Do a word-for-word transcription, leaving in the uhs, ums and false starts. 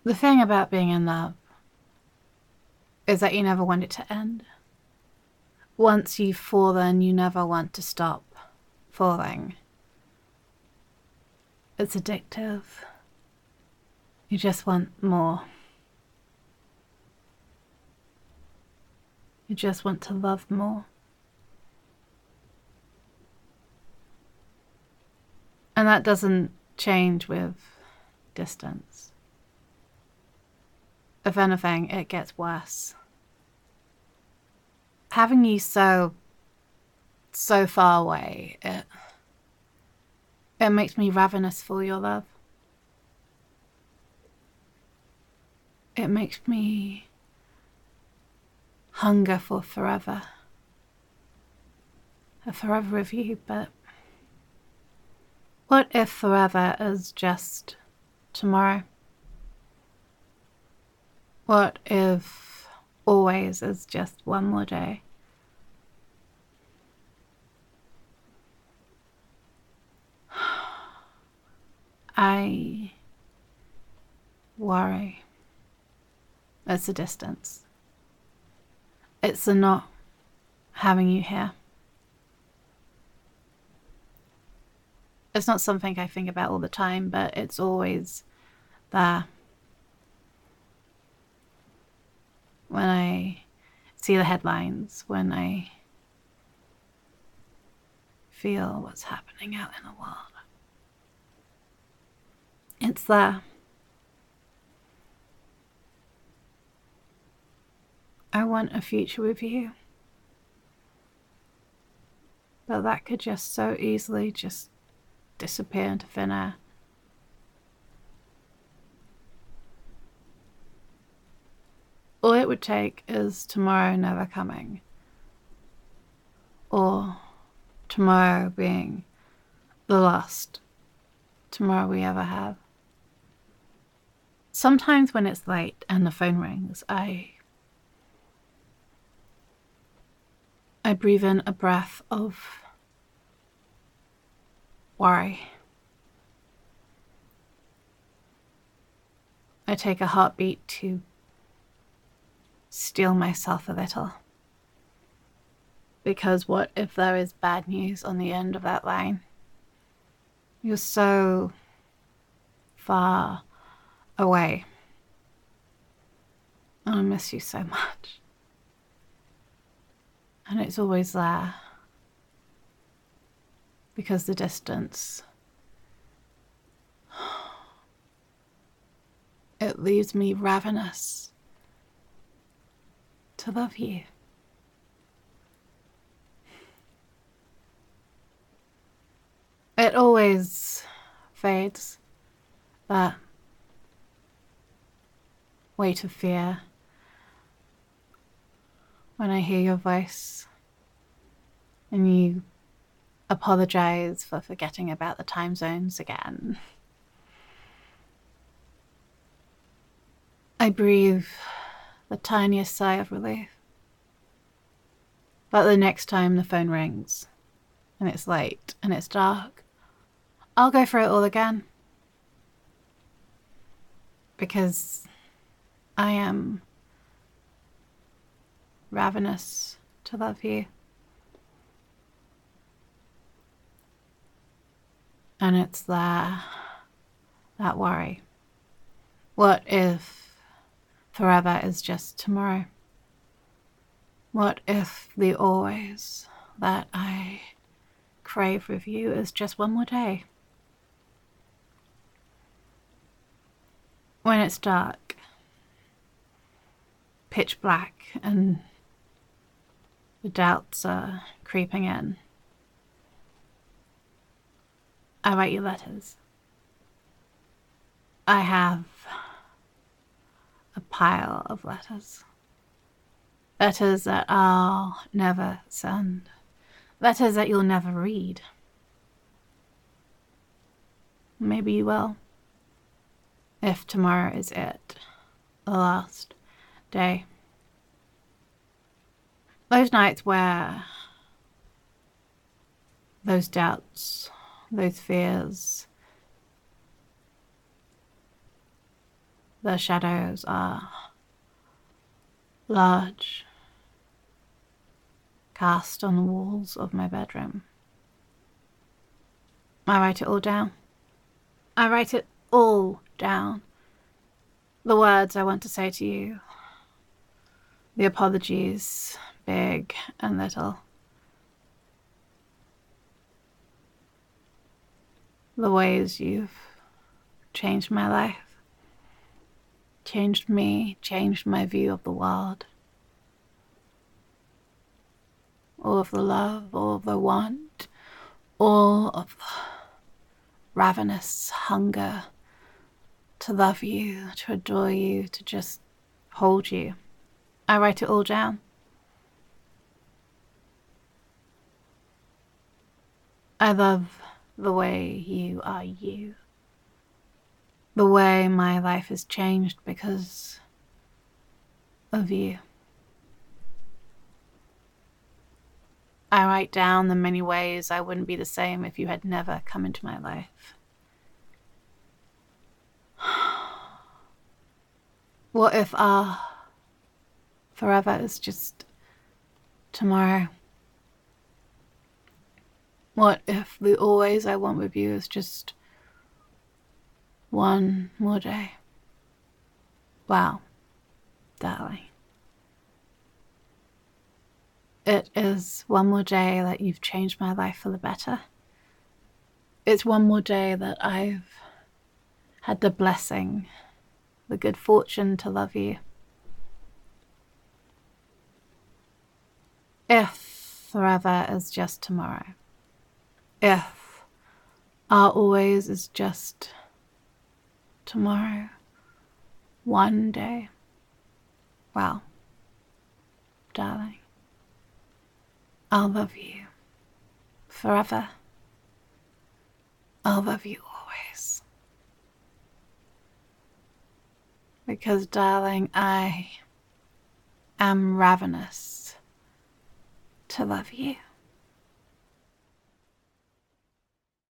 The thing about being in love is that you never want it to end. Once you've fallen, you never want to stop falling. It's addictive. You just want more. You just want to love more. And that doesn't change with distance. If anything, it gets worse. Having you so, so far away, it, it makes me ravenous for your love. It makes me hunger for forever. A forever of you, but what if forever is just tomorrow? What if always is just one more day? I worry. It's the distance. It's the not having you here. It's not something I think about all the time, but it's always there. When I see the headlines, when I feel what's happening out in the world. It's there. I want a future with you. But that could just so easily just disappear into thin air. All it would take is tomorrow never coming. Or tomorrow being the last tomorrow we ever have. Sometimes when it's late and the phone rings, I I breathe in a breath of worry. I take a heartbeat to steel myself a little. Because what if there is bad news on the end of that line? You're so far away. And I miss you so much. And it's always there. Because the distance, it leaves me ravenous to love you. It always fades, that weight of fear, when I hear your voice and you apologize for forgetting about the time zones again. I breathe the tiniest sigh of relief. But the next time the phone rings and it's late and it's dark, I'll go through it all again. Because I am ravenous to love you. And it's there, that worry. What if forever is just tomorrow? What if the always that I crave with you is just one more day? When it's dark, pitch black, and the doubts are creeping in, I write you letters. I have a pile of letters. Letters that I'll never send. Letters that you'll never read. Maybe you will. If tomorrow is it, the last day. Those nights where those doubts, those fears The shadows are large, cast on the walls of my bedroom. I write it all down. I write it all down. The words I want to say to you, the apologies, big and little, the ways you've changed my life, changed me, changed my view of the world. All of the love, all of the want, all of the ravenous hunger to love you, to adore you, to just hold you. I write it all down. I love the way you are you. The way my life has changed because of you. I write down the many ways I wouldn't be the same if you had never come into my life. What if our forever is just tomorrow? What if the always I want with you is just one more day? Wow, darling. It is one more day that you've changed my life for the better. It's one more day that I've had the blessing, the good fortune to love you. If forever is just tomorrow, if our always is just tomorrow, one day, well, darling, I'll love you forever. I'll love you always. Because, darling, I am ravenous to love you.